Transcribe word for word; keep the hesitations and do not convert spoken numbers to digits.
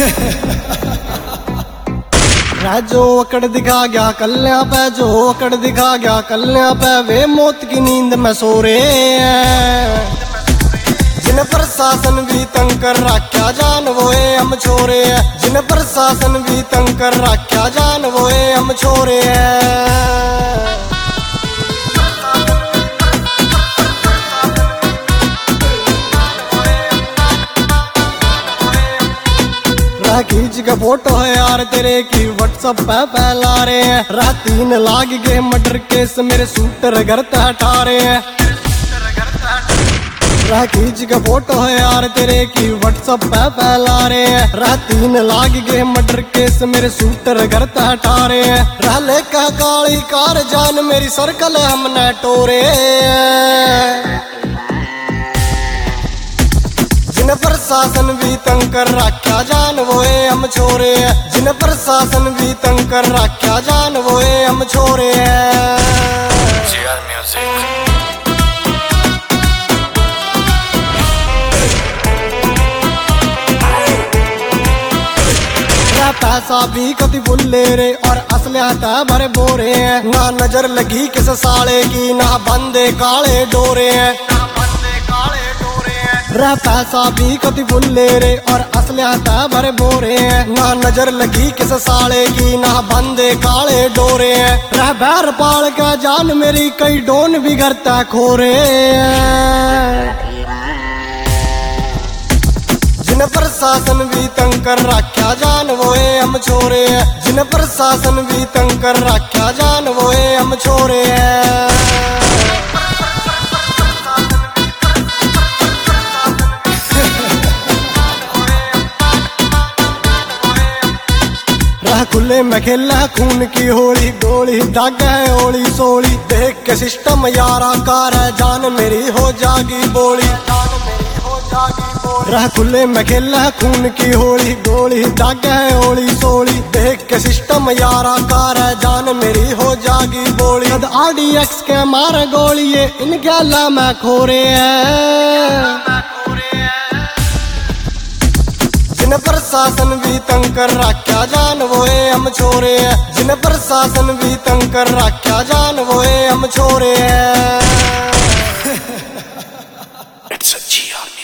जो अकड़ दिखा गया कल्या पे, जो अकड़ दिखा गया कल्या पे, वे मौत की नींद में सो रहे हैं। जिन प्रशासन भी तंग कर रखा जान वो है हम छोरे हैं। जिन प्रशासन भी तंग कर रखा जान वो है हम छोरे हैं। खींच के फोटो है यार तेरे की व्हाट्सएप पे फैला रहे हैं। रात तीन लाग गए मर्डर केस मेरे शूटर घर तक हटा रहे हैं। रात खींच के फोटो है यार तेरे की व्हाट्सएप पे फैला रहे हैं। रात तीन लाग गए मर्डर केस मेरे शूटर घर तक हटा रहे हैं। रहले का काली कार जान मेरी सर्कल हमने टोरे। जिन प्रशासन भी तंग कर रखा जान वो है हम छोरे हैं। जिन प्रशासन भी तंग कर रखा जान वो है हम छोरे हैं। पैसा भी कति बुल्ले रे और असलियत भरे बोरे हैं। ना नजर लगी किस साले की ना बंदे काले डोरे हैं। रे पैसा भी कति बुल्ले रे और असलियत भरे बोरे हैं। ना नजर लगी किस साले की ना बंदे काले डोरे हैं। रे बैर पाल का जान मेरी कई डोन भी घर तक खोरे हैं। जिन प्रशासन भी तंग कर रखा जान वो है हम छोरे हैं। जिन प्रशासन भी तंग कर रखा जान वो है हम छोरे हैं। खुले में खेला खून की होली, गोली दागा है ओली सोली। देख के सिस्टम यारा कार है जान मेरी हो जागी बोली। रह खुले में खेला खून की होली, गोली दागा है ओली सोली। देख के सिस्टम यारा कार है जान मेरी हो जागी बोली। आर डी एक्स के मार गोली ये इनके अल्लाह में खोरे हैं। जिन प्रशासन भी तंग कर रखा जान वो है हम छोरे हैं। जिन प्रशासन भी तंग कर रखा जान वो है हम छोरे हैं।